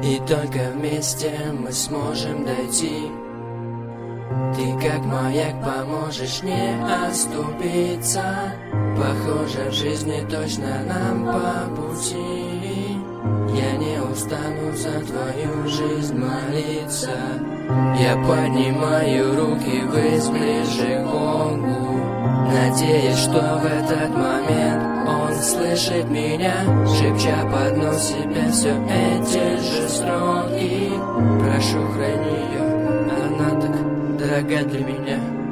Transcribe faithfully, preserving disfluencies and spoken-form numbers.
И только вместе мы сможем дойти. Ты как маяк поможешь не оступиться. Похоже, в жизни точно нам по пути. Я не устану за твою жизнь молиться. Я поднимаю руки ввысь ближе к Богу, надеясь, что в этот момент Он слышит меня, шепча под нос себе все эти же строки. Прошу, храни ее, она так дорога для меня.